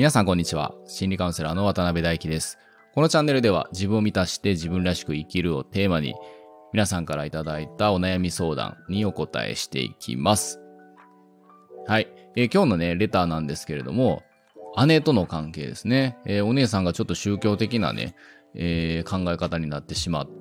皆さんこんにちは。心理カウンセラーの渡辺大樹です。このチャンネルでは自分を満たして自分らしく生きるをテーマに皆さんからいただいたお悩み相談にお答えしていきます。はい。今日のね、レターなんですけれども、姉との関係ですね。お姉さんがちょっと宗教的なね、考え方になってしまって、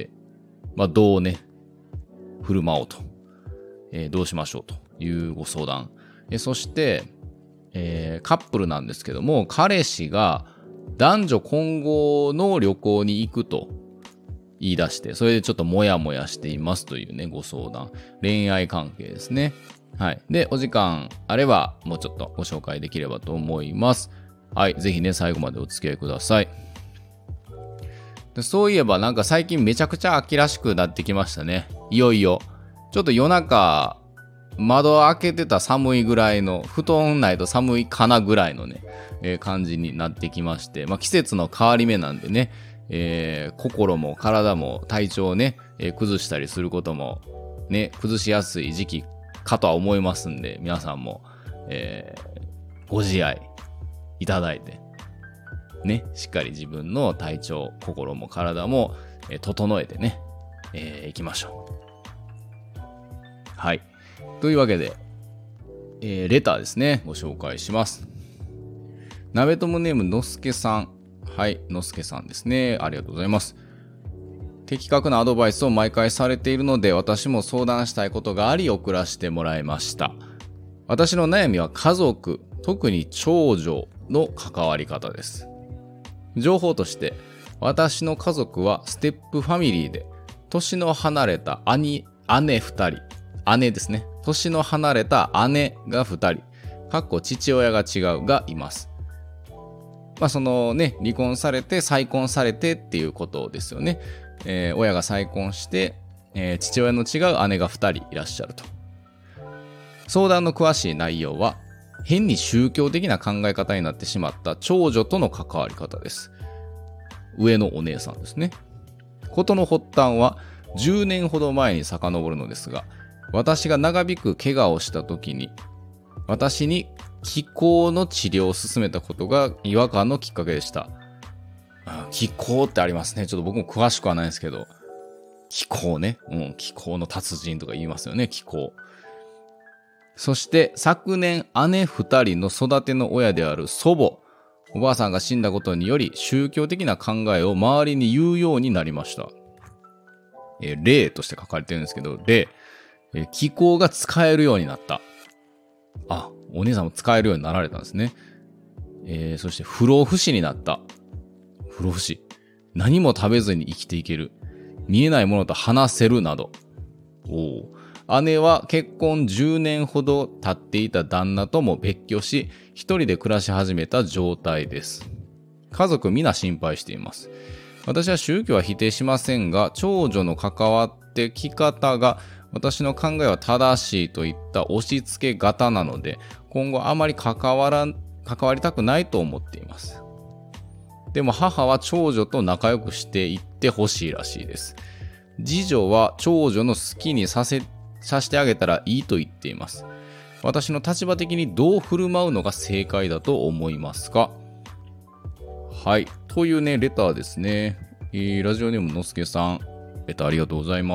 どうね、振る舞おうと、どうしましょうというご相談。そして、カップルなんですけども、彼氏が男女混合の旅行に行くと言い出して、それでちょっとモヤモヤしていますというね、ご相談。恋愛関係ですね。はい。で、お時間あれば、もうちょっとご紹介できればと思います。はい。ぜひね、最後までお付き合いください。で、そういえばなんか最近めちゃくちゃ秋らしくなってきましたね。いよいよ。ちょっと夜中、窓開けてた寒いぐらいの、布団ないと寒いかなぐらいのね、感じになってきまして、季節の変わり目なんでね、心も体も体調をね、崩したりすることもね、崩しやすい時期かとは思いますんで、皆さんも、ご自愛いただいて、ね、しっかり自分の体調、心も体も、整えてね、いきましょう。はい。というわけで、レターですね、ご紹介します。鍋友ネームのすけさん。はい、のすけさんですね。ありがとうございます。的確なアドバイスを毎回されているので、私も相談したいことがあり送らせてもらいました。私の悩みは家族、特に長女の関わり方です。情報として、私の家族はステップファミリーで、年の離れた姉2人、姉ですね。年の離れた姉が2人、父親が違うがいます。そのね、離婚されて再婚されてっていうことですよね。親が再婚して、父親の違う姉が2人いらっしゃると。相談の詳しい内容は、変に宗教的な考え方になってしまった長女との関わり方です。上のお姉さんですね。事の発端は10年ほど前に遡るのですが、私が長引く怪我をした時に、私に気功の治療を進めたことが違和感のきっかけでした。気功ってありますね。ちょっと僕も詳しくはないんですけど、気功ね。気功の達人とか言いますよね、気功。そして昨年姉2人の育ての親である祖母、おばあさんが死んだことにより宗教的な考えを周りに言うようになりました。例として書かれてるんですけど、気功が使えるようになった。お姉さんも使えるようになられたんですね。そして不老不死になった。不老不死。何も食べずに生きていける。見えないものと話せるなど。姉は結婚10年ほど経っていた旦那とも別居し、一人で暮らし始めた状態です。家族皆心配しています。私は宗教は否定しませんが、長女の関わってき方が私の考えは正しいといった押し付け型なので、今後あまり関わりたくないと思っています。でも母は長女と仲良くしていってほしいらしいです。次女は長女の好きにさせてあげたらいいと言っています。私の立場的にどう振る舞うのが正解だと思いますか？はい。というね、レターですね。ラジオネームのすけさん、レターありがとうございます。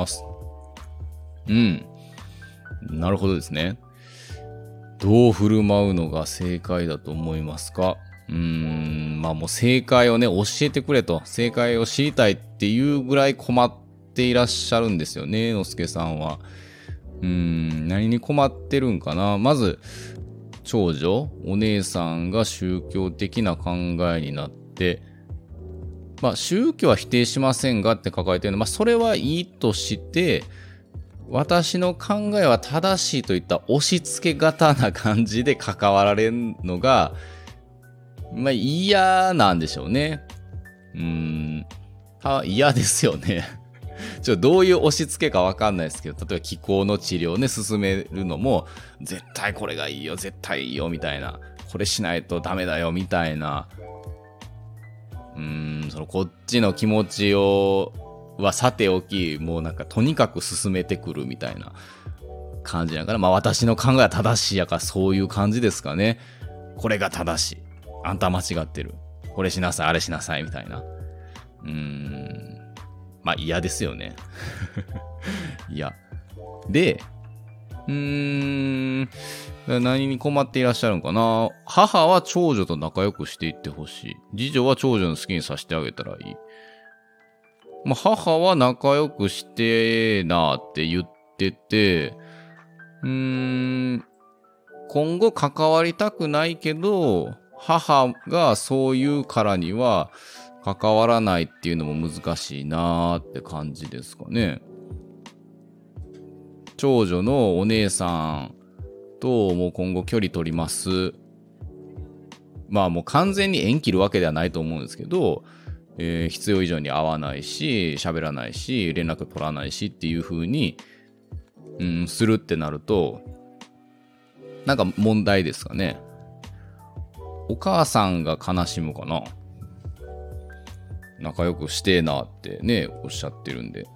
なるほどですね。どう振る舞うのが正解だと思いますか？もう正解をね、教えてくれと、正解を知りたいっていうぐらい困っていらっしゃるんですよね、のすけさんは。何に困ってるんかな。まず、長女、お姉さんが宗教的な考えになって、宗教は否定しませんがって書かれてるので、それはいいとして、私の考えは正しいといった押し付け型な感じで関わられるのが、嫌なんでしょうね。嫌ですよね。どういう押し付けかわかんないですけど、例えば気功の治療ね、進めるのも、絶対これがいいよ、絶対いいよ、みたいな。これしないとダメだよ、みたいな。こっちの気持ちはさておき、もうとにかく進めてくるみたいな感じだから、私の考えは正しいやからそういう感じですかね。これが正しい。 あんた間違ってる。これしなさい、あれしなさい、みたいな。まあ嫌ですよね。いや。で、何に困っていらっしゃるのかな。母は長女と仲良くしていってほしい。次女は長女の好きにさせてあげたらいい。まあ、母は仲良くしてなって言ってて、今後関わりたくないけど、母がそういうからには関わらないっていうのも難しいなーって感じですかね。長女のお姉さんともう今後距離取ります。まあもう完全に縁切るわけではないと思うんですけど、必要以上に会わないし、喋らないし、連絡取らないしっていう風に、するってなると、なんか問題ですかね。お母さんが悲しむかな。仲良くしてえなってね、おっしゃってるんで。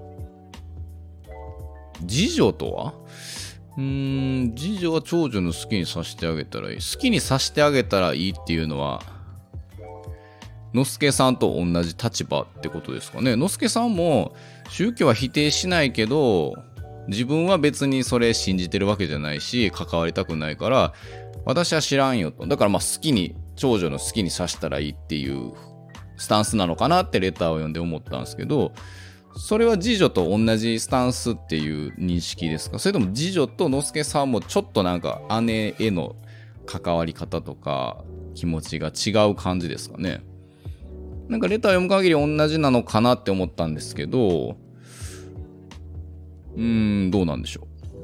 次女とは次女は長女の好きにさせてあげたらいい。好きにさせてあげたらいいっていうのは、のすけさんと同じ立場ってことですかね。のすけさんも宗教は否定しないけど、自分は別にそれ信じてるわけじゃないし、関わりたくないから、私は知らんよと。だからまあ長女の好きにさせたらいいっていうスタンスなのかなってレターを読んで思ったんですけど、それは次女と同じスタンスっていう認識ですか？それとも次女とのすけさんもちょっとなんか姉への関わり方とか気持ちが違う感じですかね？なんかレター読む限り同じなのかなって思ったんですけど、どうなんでしょ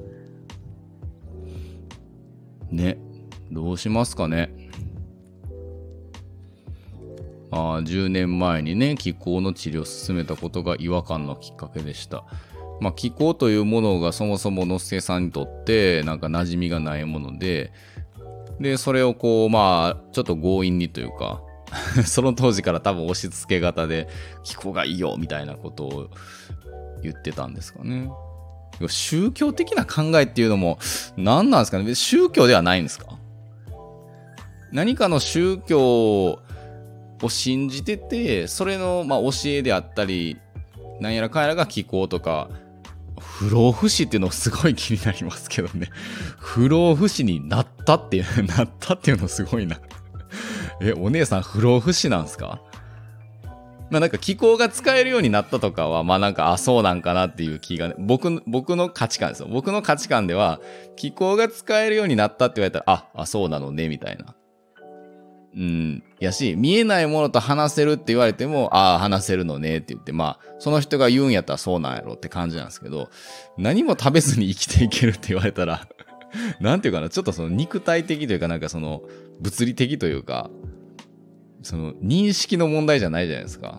う。ね。どうしますかね。10年前にね、気候の治療を進めたことが違和感のきっかけでした。まあ、気候というものがそもそものすけさんにとってなんか馴染みがないもので、それをこう、まあ、ちょっと強引にというか、その当時から多分押し付け型で気候がいいよみたいなことを言ってたんですかね。宗教的な考えっていうのも何なんですかね。宗教ではないんですか？何かの宗教を信じてて、それのまあ教えであったり、なんやらかんやらが気候とか、不老不死っていうのすごい気になりますけどね。不老不死になったっていうのすごいな。お姉さん不老不死なんすか？まあなんか気候が使えるようになったとかは、まあなんか、そうなんかなっていう気がね、僕の価値観ですよ。僕の価値観では、気候が使えるようになったって言われたら、そうなのね、みたいな。やし、見えないものと話せるって言われても、話せるのねって言って、まあ、その人が言うんやったらそうなんやろって感じなんですけど、何も食べずに生きていけるって言われたら、なんていうかな、ちょっとその肉体的というかなんかその物理的というか、その認識の問題じゃないじゃないですか。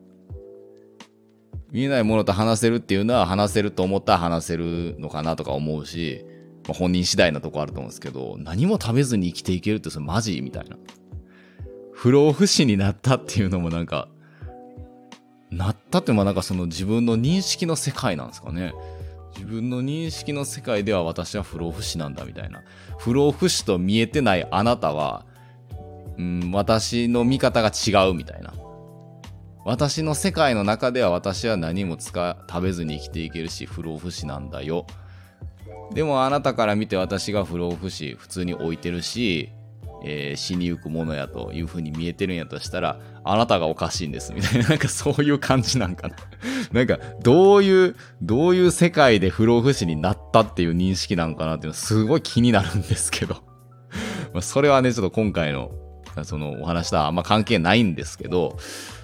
見えないものと話せるっていうのは話せると思ったら話せるのかなとか思うし、まあ、本人次第なとこあると思うんですけど、何も食べずに生きていけるってそれマジみたいな。不老不死になったっていうのもなんか、なったってもなんかその自分の認識の世界なんですかね。自分の認識の世界では私は不老不死なんだみたいな。不老不死と見えてないあなたは、私の見方が違うみたいな。私の世界の中では私は何も食べずに生きていけるし不老不死なんだよ。でもあなたから見て私が不老不死普通に置いてるし、死にゆくものやという風に見えてるんやとしたら、あなたがおかしいんですみたいな、なんかそういう感じなんかな。なんかどういう世界で不老不死になったっていう認識なんかなっていうのすごい気になるんですけど。まあそれはね、ちょっと今回のそのお話とはあんま関係ないんですけど、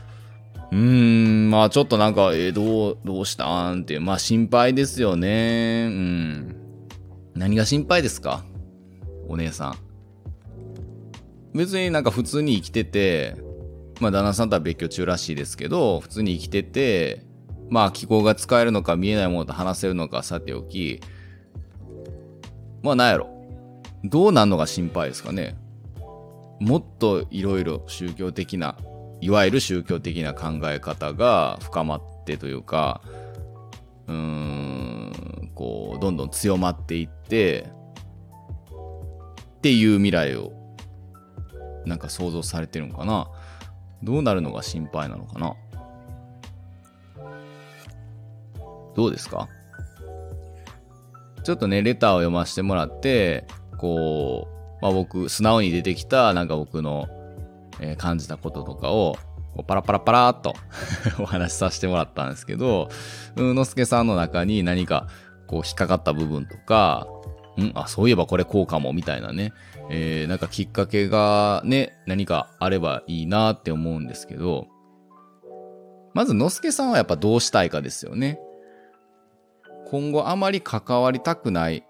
まあちょっとなんか、どうしたんって、まあ心配ですよね。何が心配ですか？お姉さん。別になんか普通に生きてて、まあ旦那さんとは別居中らしいですけど、普通に生きてて、まあ気候が使えるのか見えないものと話せるのかさておき、まあなんやろ。どうなんのが心配ですかね。もっといろいろいわゆる宗教的な考え方が深まってというか、こう、どんどん強まっていって、っていう未来をなんか想像されてるのかな。どうなるのが心配なのかな。どうですか？ちょっとね、レターを読ませてもらって、こう、僕、素直に出てきた、なんか僕の、感じたこととかを、パラパラパラーっとお話しさせてもらったんですけど、のすけさんの中に何か、こう、引っかかった部分とか、そういえばこれこうかも、みたいなね、なんかきっかけがね、何かあればいいなって思うんですけど、まず、のすけさんはやっぱどうしたいかですよね。今後あまり関わりたくない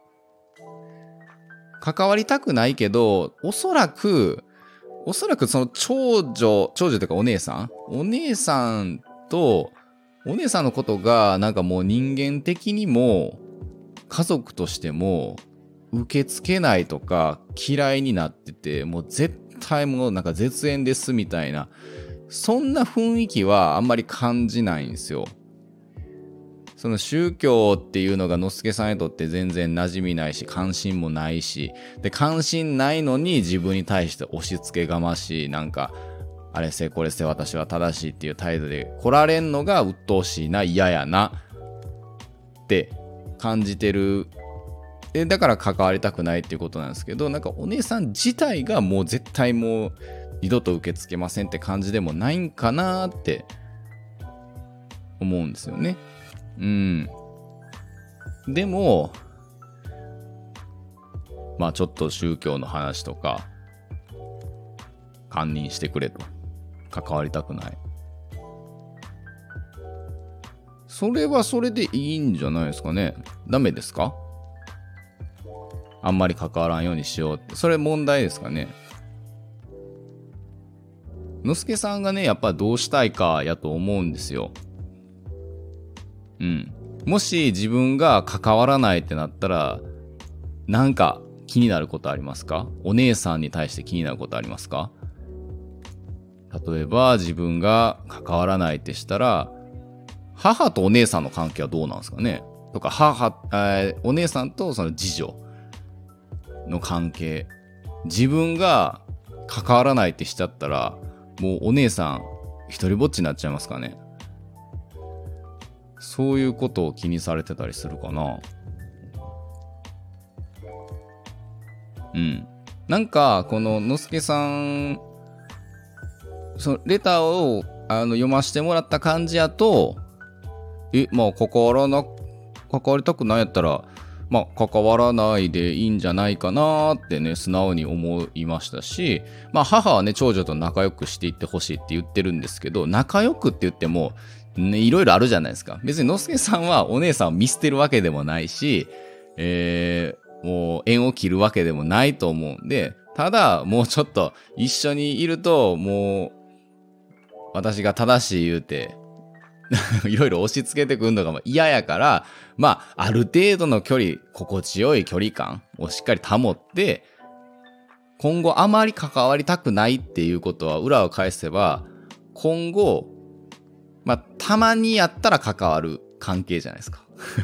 けど、おそらくその長女というかお姉さんのことがなんかもう人間的にも家族としても受け付けないとか嫌いになってて、もう絶対もうなんか絶縁ですみたいな、そんな雰囲気はあんまり感じないんですよ。その宗教っていうのがのすけさんにとって全然馴染みないし関心もないし、で関心ないのに自分に対して押し付けがましい、なんかあれせこれせ私は正しいっていう態度で来られんのが鬱陶しいな、嫌やなって感じてる。だから関わりたくないっていうことなんですけど、なんかお姉さん自体がもう絶対もう二度と受け付けませんって感じでもないんかなって思うんですよね。でもちょっと宗教の話とか堪忍してくれと、関わりたくない、それはそれでいいんじゃないですかね。ダメですか？あんまり関わらんようにしようって、それ問題ですかね。のすけさんがね、やっぱどうしたいかやと思うんですよ。もし自分が関わらないってなったら、なんか気になることありますか？お姉さんに対して気になることありますか？例えば自分が関わらないってしたら、母とお姉さんの関係はどうなんですかね？とかお姉さんとその次女の関係、自分が関わらないってしちゃったら、もうお姉さん一人ぼっちになっちゃいますかね？そういうことを気にされてたりするかな。なんかこののすけさん、そのレターを読ませてもらった感じやと、関わりたくないやったら関わらないでいいんじゃないかなってね、素直に思いましたし、母はね、長女と仲良くしていってほしいって言ってるんですけど、仲良くって言ってもね、いろいろあるじゃないですか。別にのすけさんはお姉さんを見捨てるわけでもないし、もう縁を切るわけでもないと思うんで、ただもうちょっと一緒にいると、もう私が正しい言うていろいろ押し付けてくるのが嫌やから、ある程度の距離、心地よい距離感をしっかり保って、今後あまり関わりたくないっていうことは裏を返せば、今後たまにやったら関わる関係じゃないですか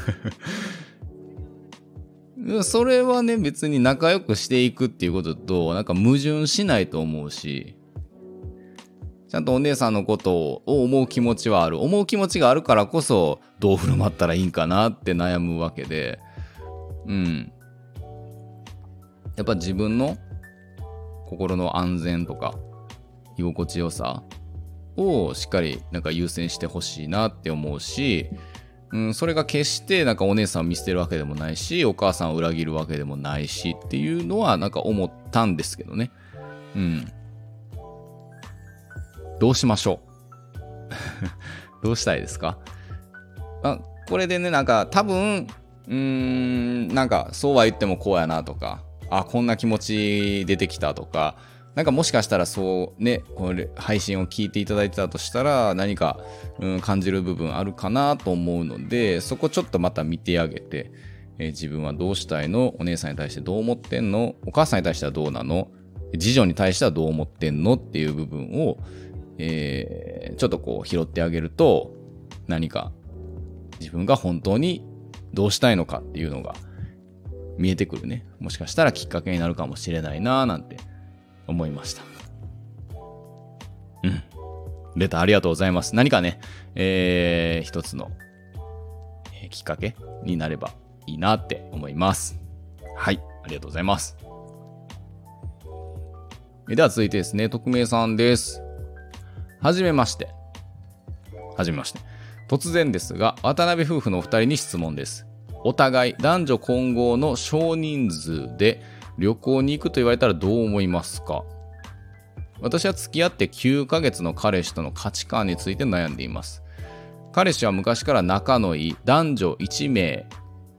それはね、別に仲良くしていくっていうこととなんか矛盾しないと思うし、ちゃんとお姉さんのことを思う気持ちはある。思う気持ちがあるからこそどう振る舞ったらいいんかなって悩むわけで、やっぱ自分の心の安全とか居心地よさをしっかりなんか優先してほしいなって思うし、それが決してなんかお姉さんを見捨てるわけでもないし、お母さんを裏切るわけでもないしっていうのはなんか思ったんですけどね。どうしましょうどうしたいですか？これでね、なんか多分なんかそうは言ってもこうやなとか、こんな気持ち出てきたとか、なんかもしかしたらそうね、これ配信を聞いていただいてたとしたら何か、感じる部分あるかなと思うので、そこちょっとまた見てあげて、自分はどうしたいの？お姉さんに対してどう思ってんの？お母さんに対してはどうなの？次女に対してはどう思ってんの？っていう部分を、ちょっとこう拾ってあげると、何か自分が本当にどうしたいのかっていうのが見えてくるね。もしかしたらきっかけになるかもしれないなーなんて思いました。 レターありがとうございます。何かね、一つの、きっかけになればいいなって思います。はい、ありがとうございます。では続いてですね、匿名さんです。はじめまして。突然ですが、渡辺夫婦のお二人に質問です。お互い男女混合の少人数で旅行に行くと言われたらどう思いますか？私は付き合って9ヶ月の彼氏との価値観について悩んでいます。彼氏は昔から仲のいい男女1名、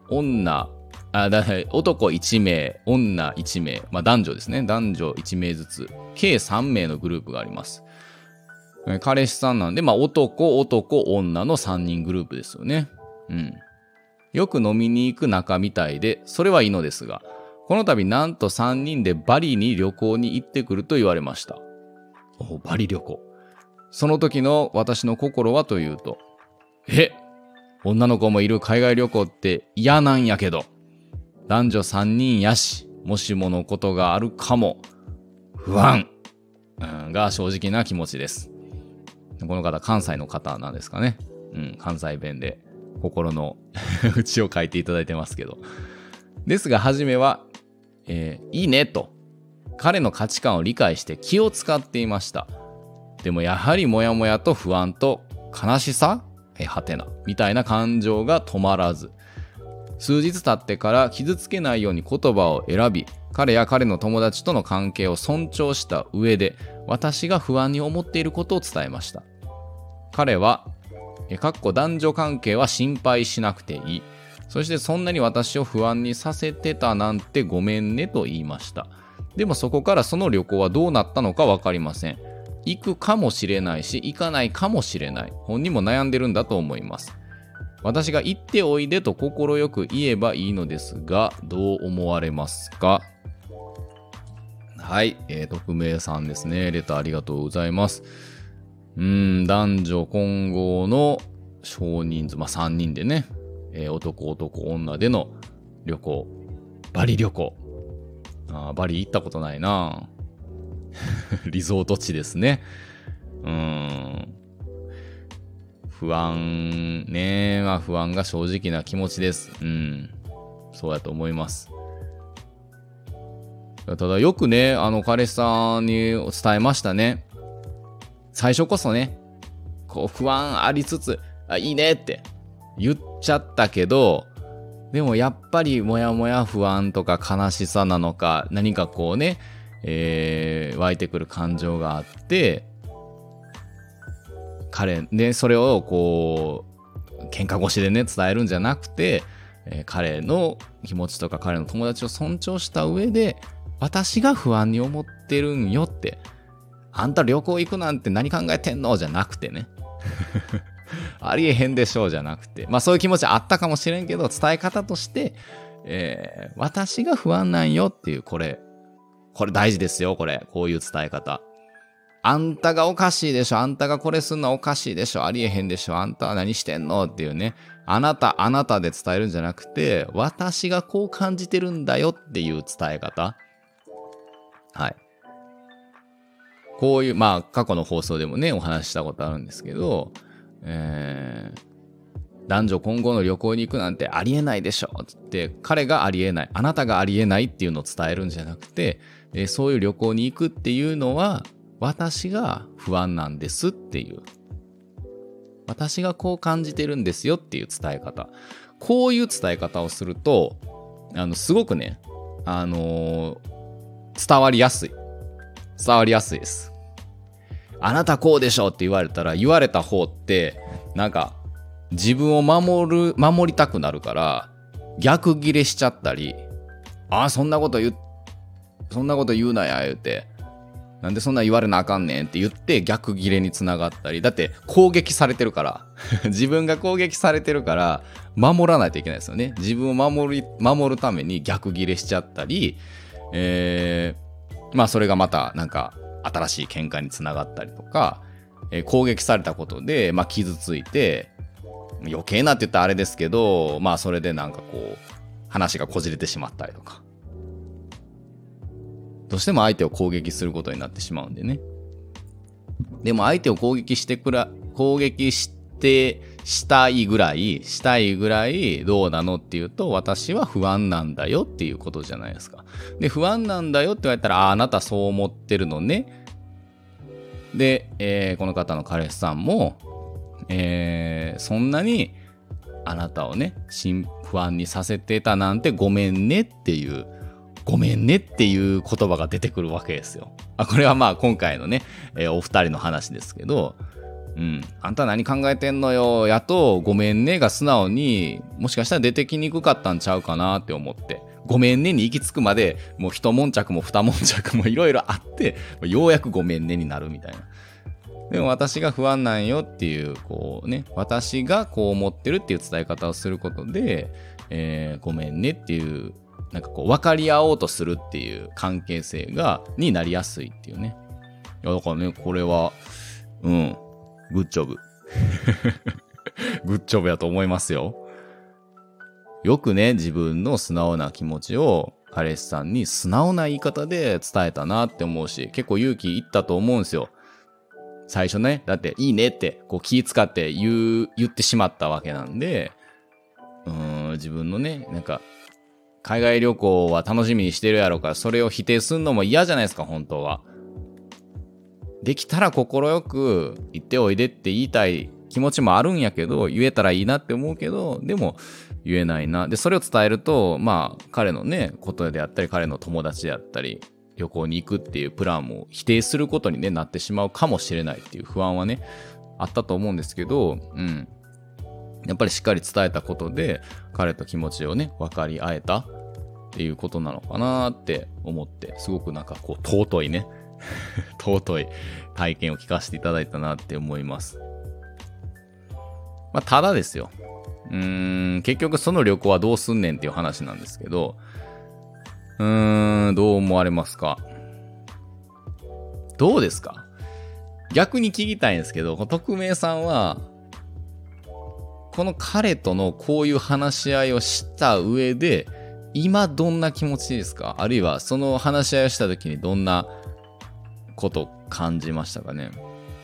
男1名、女1名、男女ですね。男女1名ずつ、計3名のグループがあります。彼氏さんなんで、男、女の3人グループですよね。よく飲みに行く仲みたいで、それはいいのですが、この度なんと3人でバリに旅行に行ってくると言われました。バリ旅行。その時の私の心はというと、女の子もいる海外旅行って嫌なんやけど、男女3人やし、もしものことがあるかも、不安、が正直な気持ちです。この方、関西の方なんですかね。関西弁で心の内を書いていただいてますけど。ですが、初めは、いいねと、彼の価値観を理解して気を使っていました。でもやはりモヤモヤと不安と悲しさはてなみたいな感情が止まらず、数日経ってから傷つけないように言葉を選び、彼や彼の友達との関係を尊重した上で、私が不安に思っていることを伝えました。彼は、男女関係は心配しなくていい。そしてそんなに私を不安にさせてたなんてごめんねと言いました。でもそこからその旅行はどうなったのかわかりません。行くかもしれないし、行かないかもしれない。本人も悩んでるんだと思います。私が行っておいでと快く言えばいいのですが、どう思われますか？はい、匿名さんですね。レターありがとうございます。男女混合の少人数、3人でね、男、女での旅行、バリ旅行。バリ行ったことないなリゾート地ですね。不安ね。不安が正直な気持ちです。そうやと思います。ただよくね、彼氏さんに伝えましたね。最初こそね、不安ありつつ、いいねって言っちゃったけど、でもやっぱりもやもや不安とか悲しさなのか、何か湧いてくる感情があって、彼ね、それを喧嘩越しでね、伝えるんじゃなくて、彼の気持ちとか彼の友達を尊重した上で、私が不安に思ってるんよって、あんた旅行行くなんて何考えてんのじゃなくてね。ありえへんでしょうじゃなくて、そういう気持ちあったかもしれんけど、伝え方として、私が不安なんよっていう、これ大事ですよ、こういう伝え方。あんたがおかしいでしょ、あんたがこれすんのはおかしいでしょ、ありえへんでしょ、あんたは何してんのっていうね、あなたで伝えるんじゃなくて、私がこう感じてるんだよっていう伝え方。はい。こういう、過去の放送でもね、お話ししたことあるんですけど、男女混合の旅行に行くなんてありえないでしょって彼がありえない、あなたがありえないっていうのを伝えるんじゃなくて、そういう旅行に行くっていうのは私が不安なんですっていう、私がこう感じてるんですよっていう伝え方、こういう伝え方をするとすごくね、伝わりやすいです。あなたこうでしょって言われたら、言われた方ってなんか自分を守りたくなるから逆ギレしちゃったり、そんなこと言うなや言うて、なんでそんな言われなあかんねんって言って逆ギレにつながったり、だって攻撃されてるから自分が攻撃されてるから守らないといけないですよね。自分を守るために逆ギレしちゃったり、それがまたなんか新しい喧嘩につながったりとか、攻撃されたことで傷ついて、余計なって言ったらあれですけど、それでなんか話がこじれてしまったりとか、どうしても相手を攻撃することになってしまうんでね。 でも相手を攻撃したいぐらいどうなのっていうと、私は不安なんだよっていうことじゃないですか。で、不安なんだよって言われたら、あなたそう思ってるのね。で、この方の彼氏さんも、そんなにあなたをね、不安にさせてたなんてごめんねっていう言葉が出てくるわけですよ。これはまあ今回のね、お二人の話ですけど、あんた何考えてんのよやとごめんねが素直にもしかしたら出てきにくかったんちゃうかなって思って、ごめんねに行き着くまでもう一悶着も二悶着もいろいろあってようやくごめんねになるみたいな。でも私が不安なんよっていうこうね、私がこう思ってるっていう伝え方をすることで、ごめんねっていうなんかこう分かり合おうとするっていう関係性になりやすいっていうね。いやだからね、これはグッジョブグッジョブやと思いますよ。よくね、自分の素直な気持ちを彼氏さんに素直な言い方で伝えたなって思うし、結構勇気いったと思うんですよ。最初ね、だっていいねってこう気使って言ってしまったわけなんで、自分のね、なんか海外旅行は楽しみにしてるやろから、それを否定するのも嫌じゃないですか、本当は。できたら心く言っておいでって言いたい気持ちもあるんやけど、言えたらいいなって思うけど、でも言えないな。で、それを伝えると、まあ彼のね、ことであったり、彼の友達であったり、旅行に行くっていうプランも否定することに、ね、なってしまうかもしれないっていう不安はね、あったと思うんですけど、やっぱりしっかり伝えたことで、彼と気持ちをね、分かり合えたっていうことなのかなって思って、すごくなんかこう尊いね、尊い体験を聞かせていただいたなって思います。まあ、ただですよ。結局その旅行はどうすんねんっていう話なんですけど、どう思われますか？どうですか？逆に聞きたいんですけど、匿名さんは、この彼とのこういう話し合いをした上で、今どんな気持ちですか？あるいはその話し合いをした時にどんなこと感じましたかね？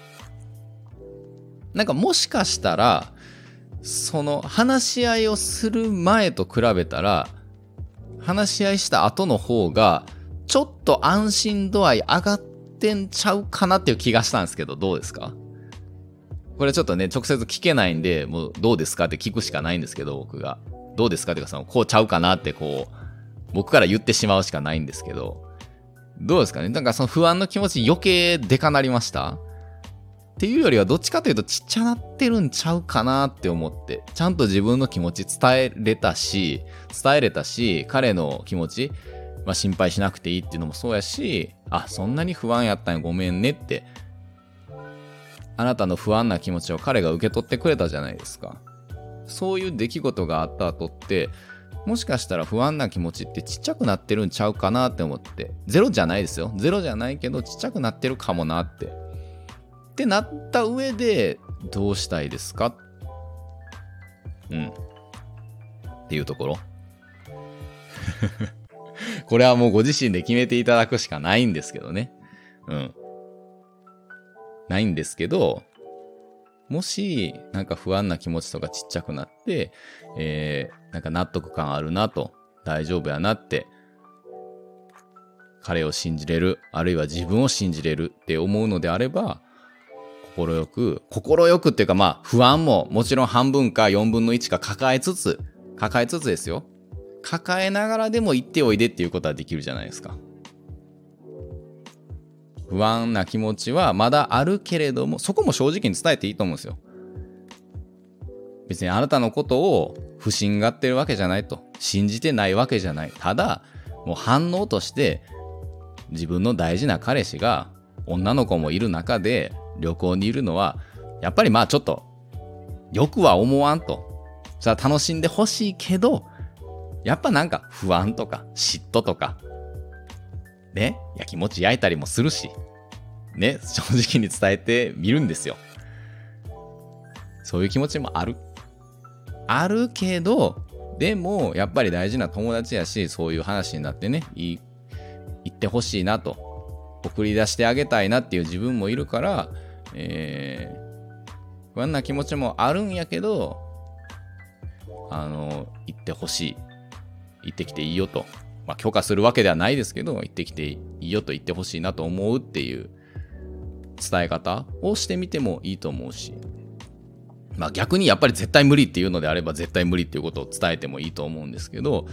なんかもしかしたら、その話し合いをする前と比べたら、話し合いした後の方がちょっと安心度合い上がってんちゃうかなっていう気がしたんですけど、どうですか？これちょっとね、直接聞けないんで、もうどうですかって聞くしかないんですけど、僕がどうですかっていうか、こうちゃうかなってこう僕から言ってしまうしかないんですけど、どうですかね？なんかその不安の気持ち余計でかなりましたっていうよりは、どっちかというとちっちゃなってるんちゃうかなって思って、ちゃんと自分の気持ち伝えれたし、彼の気持ち、心配しなくていいっていうのもそうやし、そんなに不安やったんやごめんねって、あなたの不安な気持ちを彼が受け取ってくれたじゃないですか。そういう出来事があった後って、もしかしたら不安な気持ちってちっちゃくなってるんちゃうかなって思って、ゼロじゃないですよ。ゼロじゃないけどちっちゃくなってるかもなってなった上でどうしたいですか？っていうところ。これはもうご自身で決めていただくしかないんですけどね。ないんですけど、もしなんか不安な気持ちとかちっちゃくなって、なんか納得感あるなと、大丈夫やなって、彼を信じれる、あるいは自分を信じれるって思うのであれば、心よくっていうか、不安ももちろん半分か4分の1か抱えつつですよ。抱えながらでも言っておいでっていうことはできるじゃないですか。不安な気持ちはまだあるけれども、そこも正直に伝えていいと思うんですよ。別にあなたのことを不信がってるわけじゃないと、信じてないわけじゃない。ただもう反応として自分の大事な彼氏が女の子もいる中で旅行にいるのはやっぱりちょっとよくは思わんと。それは楽しんでほしいけど、やっぱなんか不安とか嫉妬とかね、やきもち焼いたりもするしね、正直に伝えてみるんですよ。そういう気持ちもあるけど、でもやっぱり大事な友達やし、そういう話になってね、言ってほしいなと、送り出してあげたいなっていう自分もいるから、 不安な気持ちもあるんやけど、行ってほしい。行ってきていいよと。まあ、許可するわけではないですけど、行ってきていいよと言ってほしいなと思うっていう伝え方をしてみてもいいと思うし、まあ逆にやっぱり絶対無理っていうのであれば絶対無理っていうことを伝えてもいいと思うんですけど、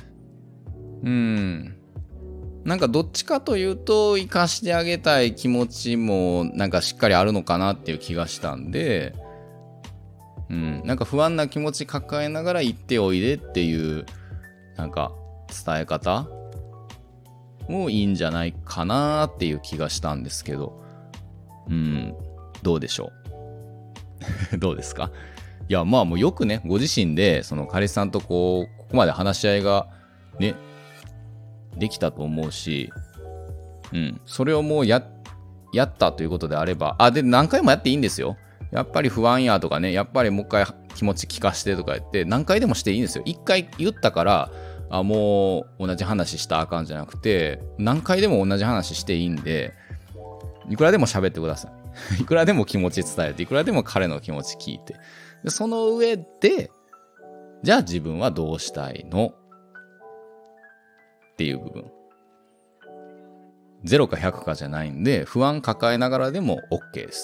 なんかどっちかというと生かしてあげたい気持ちもなんかしっかりあるのかなっていう気がしたんで、なんか不安な気持ち抱えながら行っておいでっていうなんか伝え方もいいんじゃないかなっていう気がしたんですけど、どうでしょうどうですか？いや、まあもうよくね、ご自身でその彼氏さんとここまで話し合いがねできたと思うし、それをもうやったということであれば、で何回もやっていいんですよ。やっぱり不安やとかね、やっぱりもう一回気持ち聞かしてとか言って何回でもしていいんですよ。一回言ったからもう同じ話したらあかんじゃなくて、何回でも同じ話していいんで、いくらでも喋ってください。いくらでも気持ち伝えて、いくらでも彼の気持ち聞いて、でその上でじゃあ自分はどうしたいのっていう部分、0か100かじゃないんで、不安抱えながらでも OK です。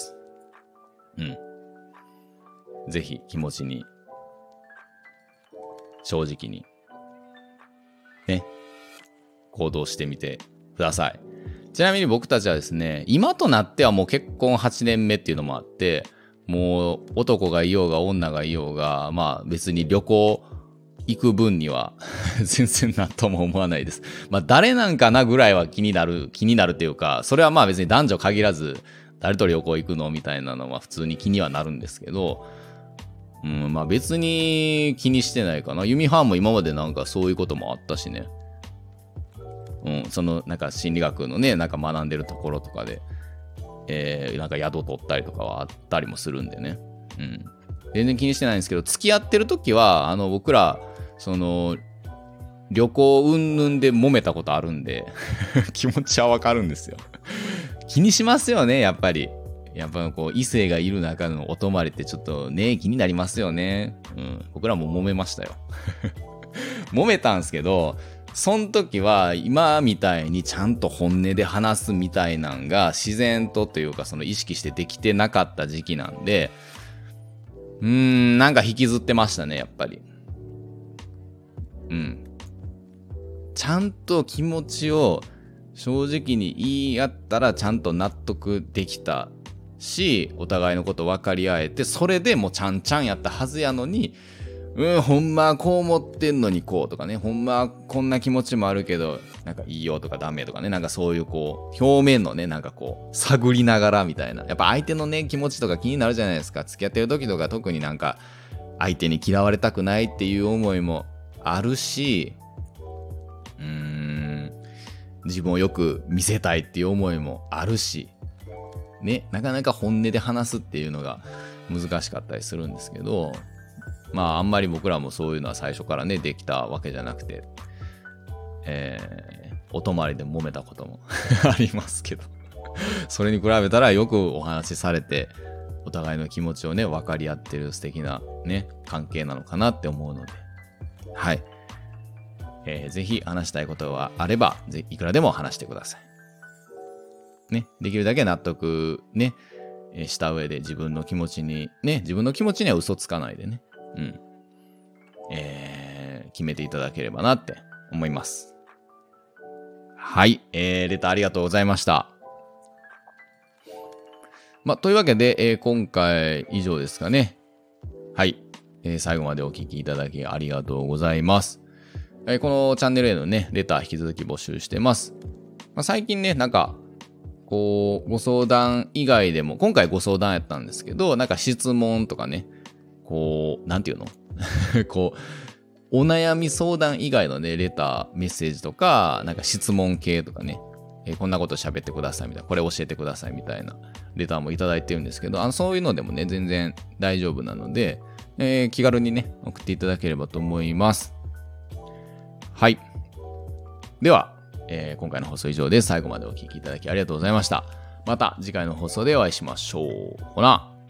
ぜひ気持ちに正直にね行動してみてください。ちなみに僕たちはですね、今となってはもう結婚8年目っていうのもあって、もう男がいようが女がいようが、まあ別に旅行行く分には全然なんとも思わないです。まあ誰なんかなぐらいは気になるっていうか、それはまあ別に男女限らず誰と旅行行くのみたいなのは普通に気にはなるんですけど、まあ別に気にしてないかな。ユミハーンも今までなんかそういうこともあったしね。そのなんか心理学のね、なんか学んでるところとかで、なんか宿取ったりとかはあったりもするんでね。全然気にしてないんですけど、付き合ってる時は僕らその旅行云々で揉めたことあるんで気持ちはわかるんですよ。気にしますよね、やっぱり。やっぱこう異性がいる中のお泊まりってちょっとね気になりますよね。僕らも揉めましたよ。揉めたんすけど、その時は今みたいにちゃんと本音で話すみたいなんが自然とというかその意識してできてなかった時期なんで、なんか引きずってましたね、やっぱり。ちゃんと気持ちを正直に言い合ったらちゃんと納得できたし、お互いのこと分かり合えて、それでもうちゃんちゃんやったはずやのに、ほんまはこう思ってんのにこうとかね、ほんまはこんな気持ちもあるけどなんかいいよとかダメとかね、なんかそういうこう表面のね、なんかこう探りながらみたいな、やっぱ相手のね気持ちとか気になるじゃないですか。付き合ってる時とか特になんか相手に嫌われたくないっていう思いもあるし、自分をよく見せたいっていう思いもあるしね、なかなか本音で話すっていうのが難しかったりするんですけど、まああんまり僕らもそういうのは最初からねできたわけじゃなくて、お泊まりで揉めたこともありますけどそれに比べたらよくお話しされて、お互いの気持ちをね分かり合ってる素敵なね関係なのかなって思うので、はい、ぜひ話したいことがあればいくらでも話してくださいね。できるだけ納得ねした上で自分の気持ちには嘘つかないでね、決めていただければなって思います。はい、レターありがとうございました。というわけで、今回以上ですかね。はい、最後までお聞きいただきありがとうございます。このチャンネルへのねレター引き続き募集してます。最近ねなんかこうご相談以外でも、今回ご相談やったんですけど、なんか質問とかね、こうなんていうのこうお悩み相談以外のねレターメッセージとか、なんか質問系とかね、こんなこと喋ってくださいみたいな、これ教えてくださいみたいなレターもいただいてるんですけど、そういうのでもね全然大丈夫なので、気軽にね送っていただければと思います。はい、では、今回の放送以上です。最後までお聞きいただきありがとうございました。 また次回の放送でお会いしましょう。ほな。